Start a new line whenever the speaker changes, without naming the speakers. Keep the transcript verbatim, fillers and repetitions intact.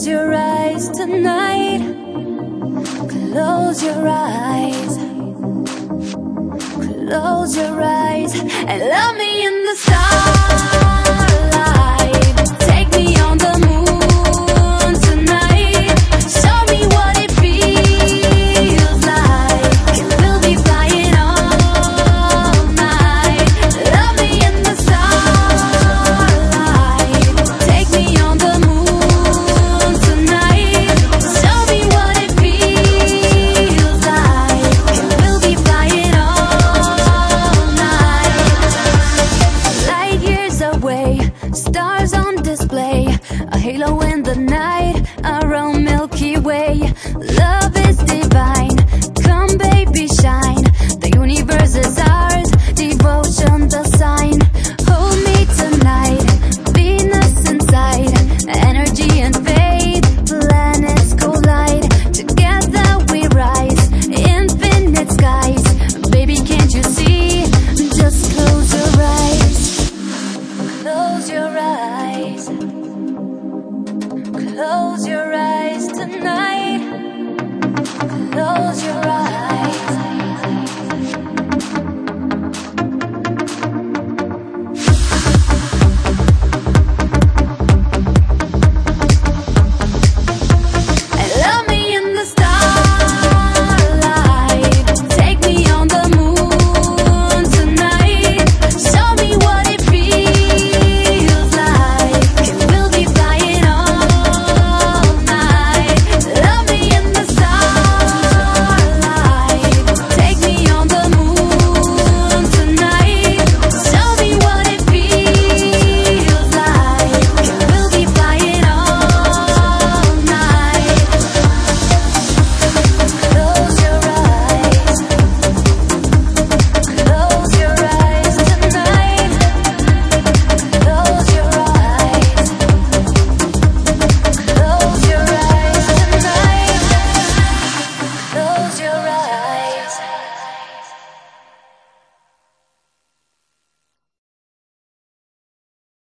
Close your eyes tonight. Close your eyes. Close your eyes and love me in the starlight. Take me on the moon tonight. Show me what it feels like. We'll be flying all night. Love me in the starlight. Take me on the moon tonight. Show me what it feels like. We'll be flying all night. Light years away, stars on display, a halo in the night, our own Milky Way.